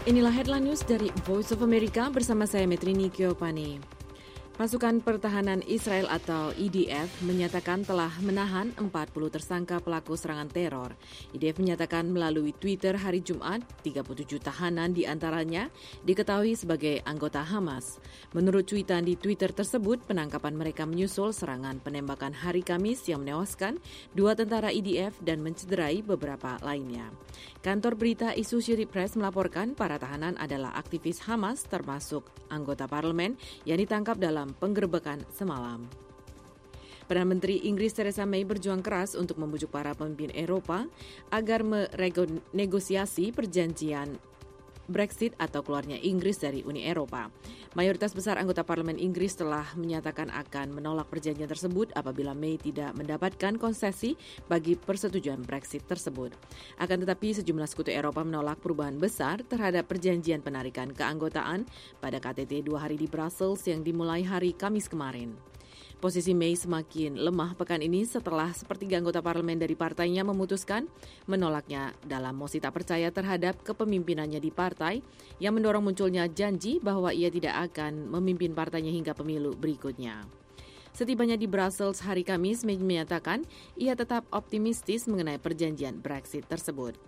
Inilah headline news dari Voice of America bersama saya Metrini Kiopani. Pasukan Pertahanan Israel atau IDF menyatakan telah menahan 40 tersangka pelaku serangan teror. IDF menyatakan melalui Twitter hari Jumat, 37 tahanan diantaranya diketahui sebagai anggota Hamas. Menurut cuitan di Twitter tersebut, penangkapan mereka menyusul serangan penembakan hari Kamis yang menewaskan 2 tentara IDF dan mencederai beberapa lainnya. Kantor berita Associated Press melaporkan para tahanan adalah aktivis Hamas termasuk anggota parlemen yang ditangkap dalam penggerbekan semalam. Perdana Menteri Inggris Theresa May berjuang keras untuk membujuk para pemimpin Eropa agar menegosiasi perjanjian Brexit atau keluarnya Inggris dari Uni Eropa. Mayoritas besar anggota parlemen Inggris telah menyatakan akan menolak perjanjian tersebut apabila May tidak mendapatkan konsesi bagi persetujuan Brexit tersebut. Akan tetapi sejumlah sekutu Eropa menolak perubahan besar terhadap perjanjian penarikan keanggotaan pada KTT 2 hari di Brussels yang dimulai hari Kamis kemarin. Posisi May semakin lemah pekan ini setelah sepertiga anggota parlemen dari partainya memutuskan menolaknya dalam mosi tak percaya terhadap kepemimpinannya di partai yang mendorong munculnya janji bahwa ia tidak akan memimpin partainya hingga pemilu berikutnya. Setibanya di Brussels hari Kamis, May menyatakan ia tetap optimistis mengenai perjanjian Brexit tersebut.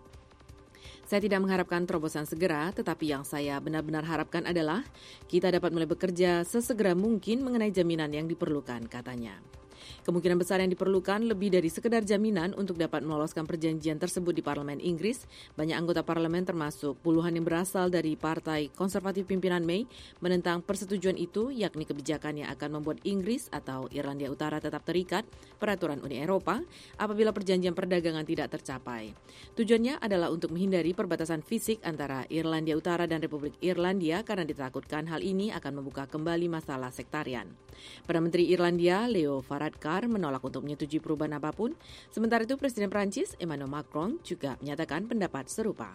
Saya tidak mengharapkan terobosan segera, tetapi yang saya benar-benar harapkan adalah kita dapat mulai bekerja sesegera mungkin mengenai jaminan yang diperlukan, katanya. Kemungkinan besar yang diperlukan lebih dari sekedar jaminan untuk dapat meloloskan perjanjian tersebut di Parlemen Inggris. Banyak anggota parlemen termasuk puluhan yang berasal dari Partai Konservatif pimpinan May menentang persetujuan itu, yakni kebijakan yang akan membuat Inggris atau Irlandia Utara tetap terikat peraturan Uni Eropa apabila perjanjian perdagangan tidak tercapai. Tujuannya adalah untuk menghindari perbatasan fisik antara Irlandia Utara dan Republik Irlandia karena ditakutkan hal ini akan membuka kembali masalah sektarian. Perdana Menteri Irlandia, Leo Varadkar, menolak untuk menyetujui perubahan apapun. Sementara itu, Presiden Prancis, Emmanuel Macron, juga menyatakan pendapat serupa.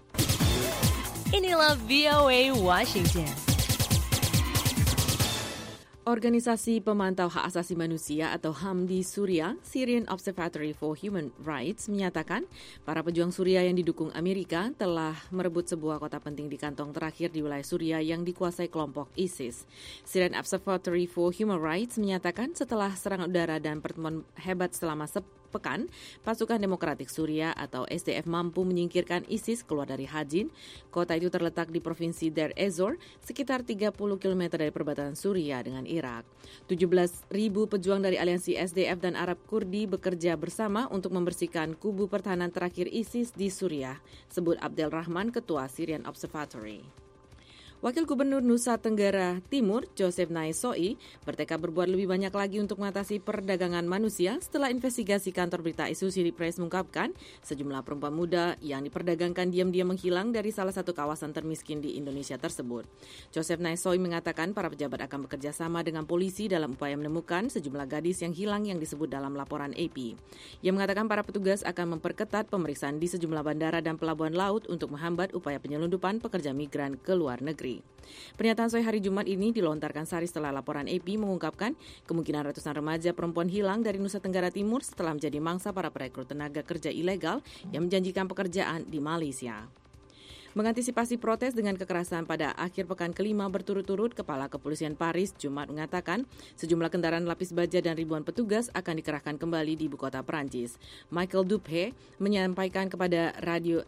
Inilah VOA Washington. Organisasi Pemantau Hak Asasi Manusia atau HAM di Suriah, Syrian Observatory for Human Rights, menyatakan para pejuang Suriah yang didukung Amerika telah merebut sebuah kota penting di kantong terakhir di wilayah Suriah yang dikuasai kelompok ISIS. Syrian Observatory for Human Rights menyatakan setelah serangan udara dan pertemuan hebat selama pekan, pasukan Demokratik Suriah atau SDF mampu menyingkirkan ISIS keluar dari Hajin. Kota itu terletak di provinsi Deir ez-Zor, sekitar 30 km dari perbatasan Suriah dengan Irak. 17.000 pejuang dari aliansi SDF dan Arab Kurdi bekerja bersama untuk membersihkan kubu pertahanan terakhir ISIS di Suriah, sebut Abdel Rahman, ketua Syrian Observatory. Wakil Gubernur Nusa Tenggara Timur, Joseph Naisoi, bertekad berbuat lebih banyak lagi untuk mengatasi perdagangan manusia setelah investigasi kantor berita Associated Press mengungkapkan sejumlah perempuan muda yang diperdagangkan diam-diam menghilang dari salah satu kawasan termiskin di Indonesia tersebut. Joseph Naisoi mengatakan para pejabat akan bekerja sama dengan polisi dalam upaya menemukan sejumlah gadis yang hilang yang disebut dalam laporan AP. Ia mengatakan para petugas akan memperketat pemeriksaan di sejumlah bandara dan pelabuhan laut untuk menghambat upaya penyelundupan pekerja migran ke luar negeri. Pernyataan Soi hari Jumat ini dilontarkan sehari setelah laporan AP mengungkapkan kemungkinan ratusan remaja perempuan hilang dari Nusa Tenggara Timur setelah menjadi mangsa para perekrut tenaga kerja ilegal yang menjanjikan pekerjaan di Malaysia. Mengantisipasi protes dengan kekerasan pada akhir pekan kelima berturut-turut, Kepala Kepolisian Paris Jumat mengatakan sejumlah kendaraan lapis baja dan ribuan petugas akan dikerahkan kembali di ibu kota Perancis. Michael Dupé menyampaikan kepada radio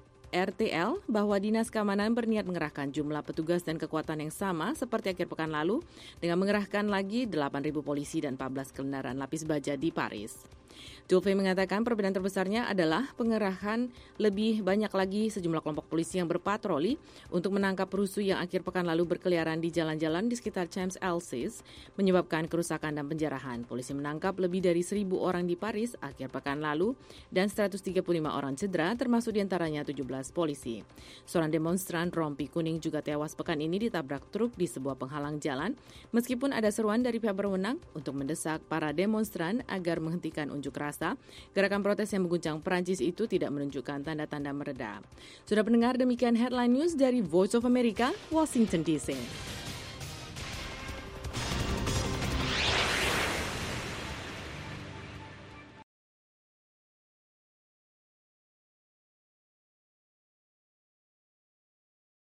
RTL bahwa Dinas Keamanan berniat mengerahkan jumlah petugas dan kekuatan yang sama seperti akhir pekan lalu dengan mengerahkan lagi 8.000 polisi dan 14 kendaraan lapis baja di Paris. Dulfe mengatakan perbedaan terbesarnya adalah pengerahan lebih banyak lagi sejumlah kelompok polisi yang berpatroli untuk menangkap perusuh yang akhir pekan lalu berkeliaran di jalan-jalan di sekitar Champs-Élysées menyebabkan kerusakan dan penjarahan. Polisi menangkap lebih dari 1.000 orang di Paris akhir pekan lalu dan 135 orang cedera termasuk diantaranya 17 polisi. Seorang demonstran rompi kuning juga tewas pekan ini ditabrak truk di sebuah penghalang jalan meskipun ada seruan dari pihak berwenang untuk mendesak para demonstran agar menghentikan unjuk rasa. Gerakan protes yang mengguncang Perancis itu tidak menunjukkan tanda-tanda mereda. Sudah pendengar, demikian headline news dari Voice of America, Washington DC.